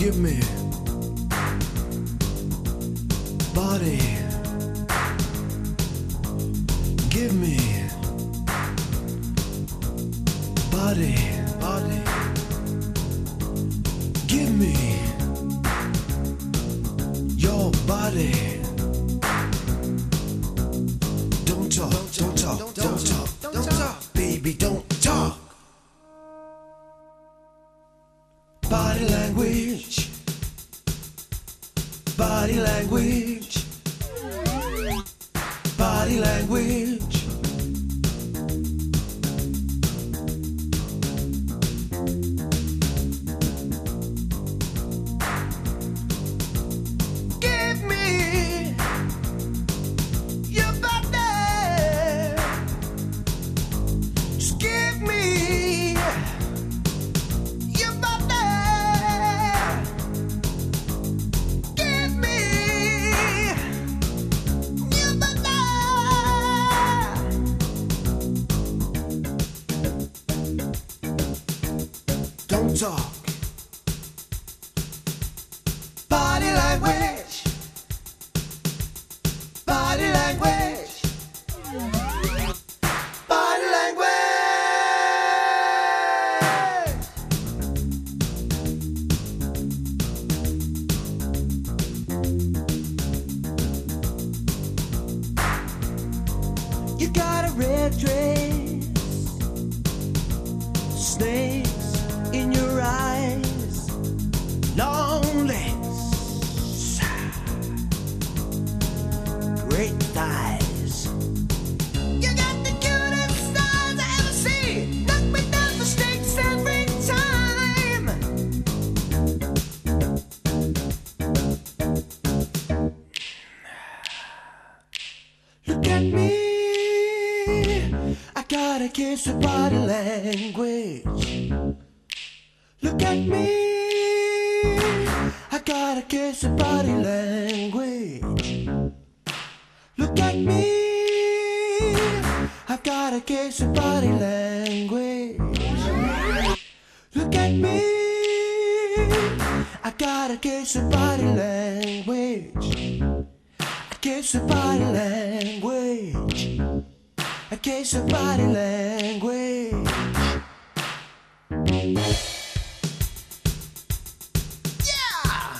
Give me body. Give me body, body. Give me your body. Don't talk, don't talk, don't talk, don't talk, baby, don't talk. Body language, body language, body language. Give me your body. Just give me your body. Give me your body. Don't talk. Body language. Body language. Body language. You got a red dress, snakes in your eyes, long legs, great thighs. You got the cutest eyes I ever see. Knock me down for stakes every time. Look at me, I got a kiss of body language. Look at me, I got a kiss of body language. Look at me, I've got a case of body language. Look at me, I got a case of body language. A case of body language. A case of body language. Yeah!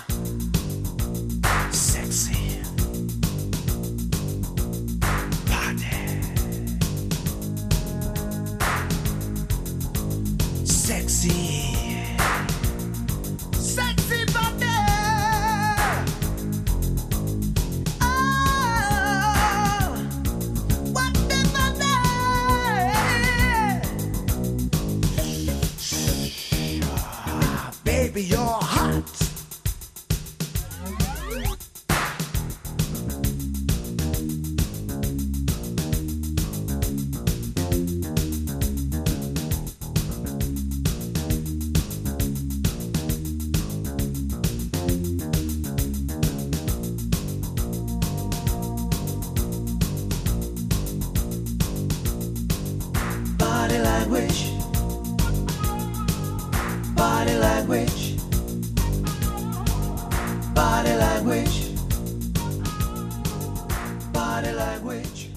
Sexy body. Sexy. Sexy body. Oh, what the body. Baby, you're hot. Body language. Body language. Body language. Body language.